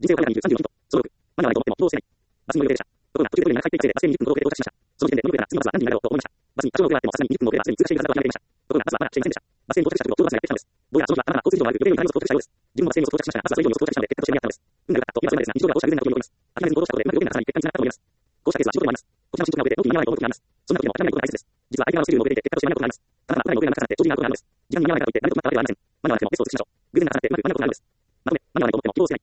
人生をカメラにいる34ヒント。その6、マナーないと思っても起動してない。バスに乗る予定でした。ところが、途中でトイレに入っていくせいでバス停に20分の合計で到着しました。その時点でこのルートなら次のバスは何時になるだろうと思いました。バスに多少の遅れがあってもさすがに20分の遅れでバスに通過しているはずだと諦めていました。ところがバスはまだ来ていませんでした。バス停に到着した直後、ちょうどバスがやってきたのです。どうやらその日はたまたま交通事情が悪く予定よりタイムを到着したようです。自分もバス停に到着しましたが、バスはそれ以上に到着したので結果として間に合ったのです。運が良かったと今それまでですが、日常ではこうした偶然なことに起こります。諦めずに行動したことでうまく予定ならさらに結果につながったと思います。こうしたケースは仕事でもあります。こちらの慎重な上で動機に似合わないと思う時があります。そんな時でも諦めないことが大切です。実は相手側のスキルに遅れていて結果として間に合うことがあります。ただただ前の遅れがなくなって長時間なことがあるのです。時間に似合わないからといって誰と困ったわけではありません。マナーはなくてもベストを尽くしましょう。偶然ならされてうまくいかないことがあるのです。まとめ、マナーはないと思っても起動してない。